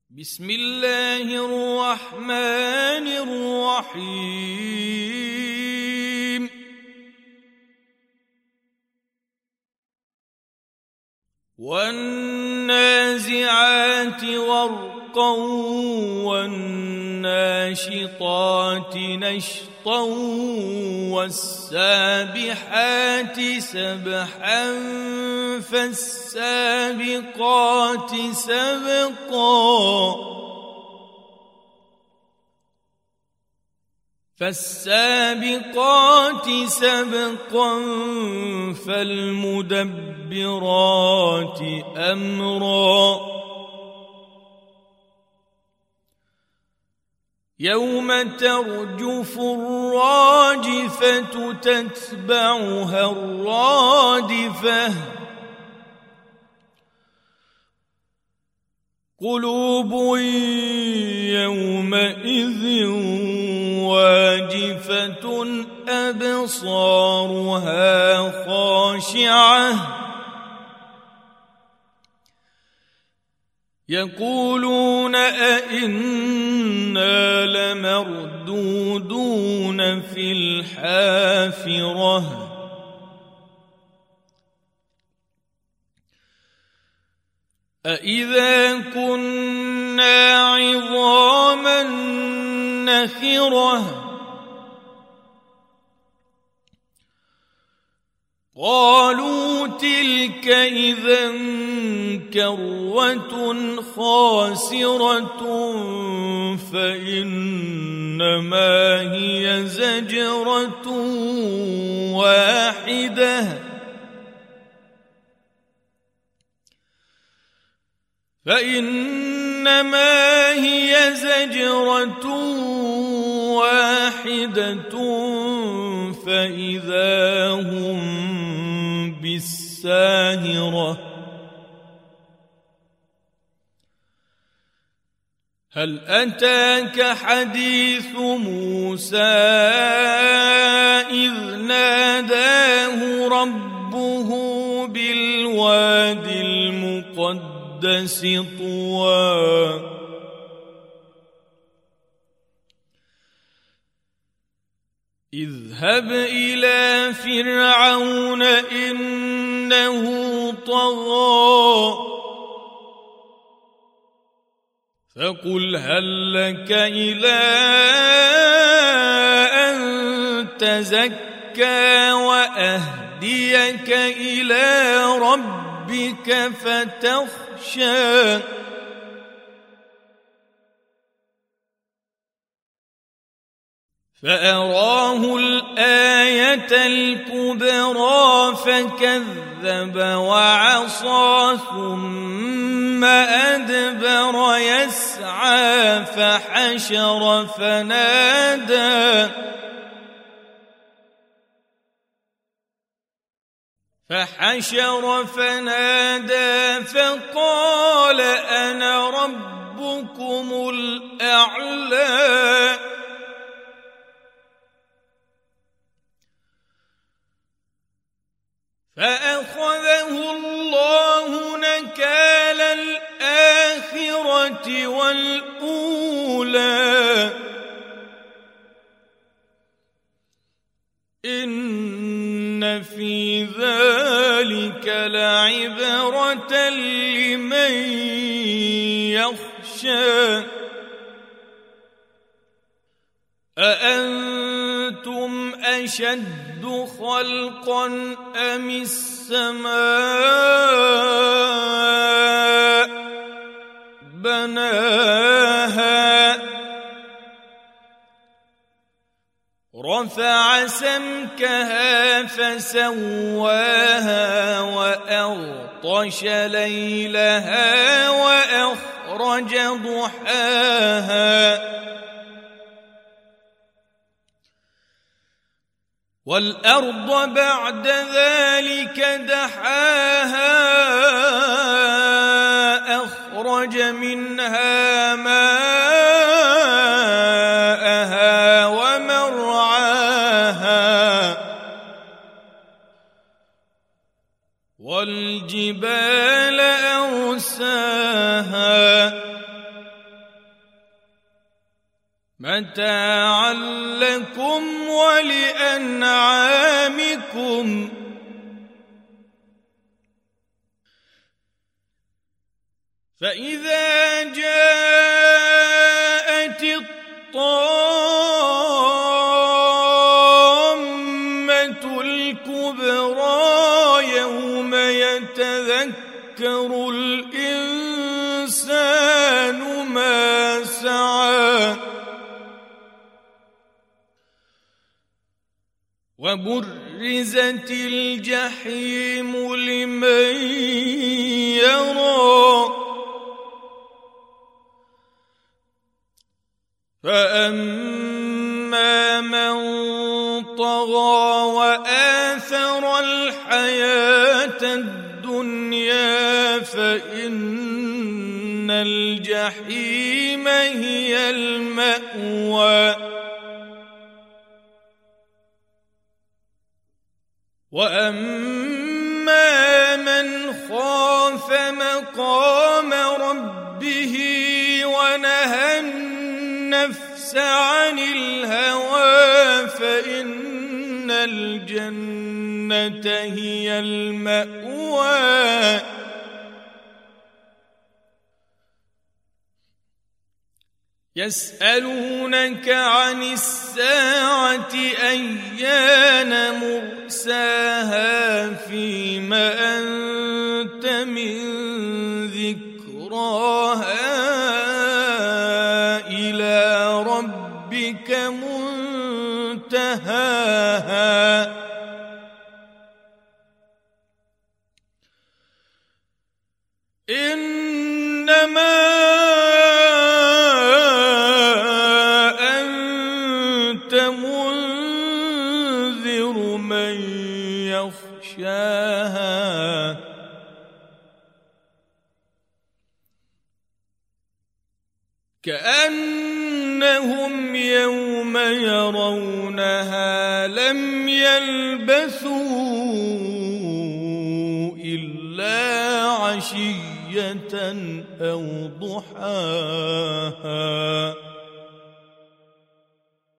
بسم الله الرحمن الرحيم والنازعات غرقا والناشطات نشطا والسابحات سبحا فالسابقات سبقا فالمدبرات أمرا يوم ترجف الراجفة تتبعها الرادفة قلوب يومئذ واجفة أبصارها خاشعة يقولون أئنا لمردودون في الحافرة أإذا كنا عظاما نخرة قالوا تلك إذا كرة خاسرة فإنما هي زجرة واحدة فإذا هم بالساهرة هل أتاك حديث موسى إذ ناداه ربه بالواد المقدس طوى اذهب إلى فرعون إنه طغى فقل هل لك إلى أن تزكى وأهديك إلى ربك فتخشى فأراه الآية الكبرى فكذب وعصى ثم أدبر يسعى فحشر فنادى فقال أنا ربكم الأعلى فأخذه الله نكال الآخرة والأولى إن في ذلك لعبرة لمن يخشى أأنتم أشد خلقا أم السماء بناها رفع سمكها فسواها وأغطش ليلها وأخرج ضحاها والأرض بعد ذلك دحاها أخرج منها ماءها ومرعاها والجبال أرساها متاعا لكم ولأنعامكم. فإذا جاءت الطامة الكبرى يوم يتذكر الإنسان ما سعى وبرزت الجحيم لمن يرى فأما من طغى وآثر الحياة الدنيا فإن الجحيم هي المأوى وأما من خاف مقام ربه ونهى النفس عن الهوى فإن الجنة هي المأوى. يسألونك عن الساعة أيان مرساها فيما أنت من ذكراها إلى ربك منتهاها إنما أنت منذر من يخشاها كأنهم يوم يرونها لم يلبثوا إلا عشية أو ضحاها